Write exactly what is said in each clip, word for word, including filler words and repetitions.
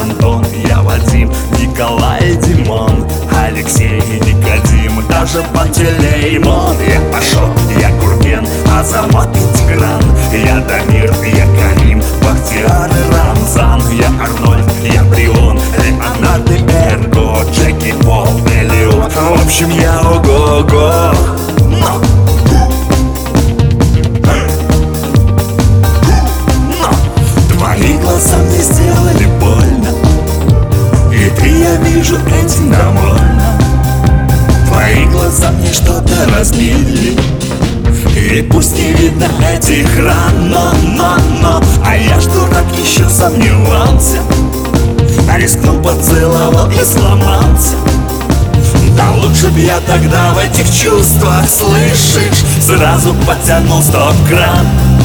Антон, я Вадим, Николай, Димон, Алексей и Никодим, даже Пантелеймон. Я Пашот, я Гурген, Азамат и Тигран, я Дамир, я Карим, Бахтияр и Рамзан, я Арнольд, я Брион, Леонард и Эрго, Джеки, Пол, Эллиот. В общем, я ого-го. Но! Твои глаза мне сделали больно, и ты, я вижу, этим довольна. Твои глаза мне что-то разбили, и пусть не видно этих ран, но, но, но а я ж дурак еще сомневался, а рискнул, поцеловал и сломался. Да лучше б я тогда в этих чувствах, слышишь, сразу потянул стоп-кран.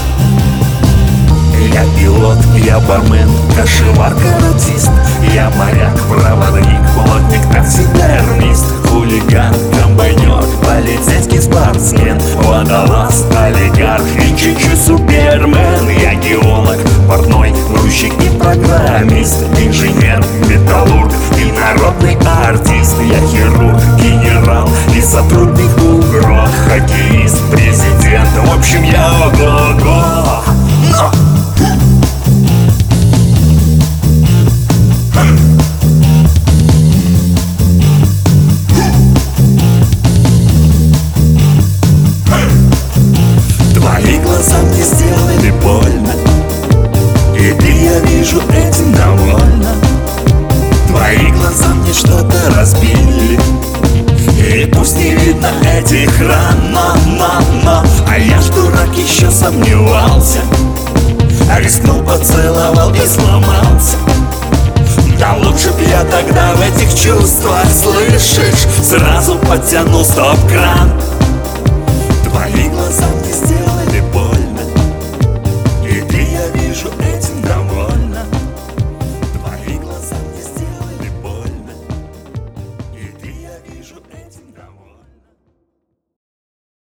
Я пилот, я бармен, кошевар, каратист, я моряк, проводник, плотник, таксидермист, хулиган, комбайнер, полицейский спортсмен, водолаз, олигарх и чуть-чуть супермен. Я геолог, портной, грузчик и программист, инженер, металлург и народный артист. Я хирург, генерал и сотрудник УГРО, хоккеист, президент. В общем, я ого-го. Но! Твои глаза мне сделали больно, и ты, я вижу, этим довольна. Твои глаза мне что-то разбили, и пусть не видно этих ран, но, но, но а я ж дурак еще сомневался, а рискнул, поцеловал и сломался. Да лучше б я тогда в этих чувствах, слышишь, сразу подтянул стоп-кран. Твои глаза мне сделали